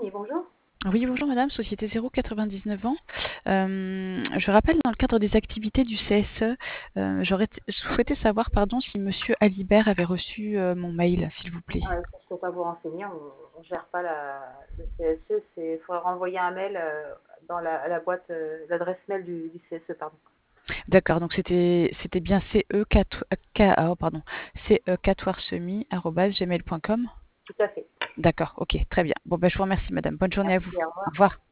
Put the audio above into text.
Semi, bonjour. Oui, bonjour madame, Société 099 ans. Je rappelle dans le cadre des activités du CSE, j'aurais souhaité savoir pardon, si monsieur Alibert avait reçu mon mail, s'il vous plaît. Ça, je ne peux pas vous renseigner, on ne gère pas le CSE. Il faudrait renvoyer un mail dans la boîte, l'adresse mail du CSE, pardon. D'accord, donc c'était bien ce4ouarsemi@gmail.com. Tout à fait. D'accord, ok, très bien. Bon, ben, je vous remercie madame. Bonne journée à vous. Merci, au Au revoir. revoir.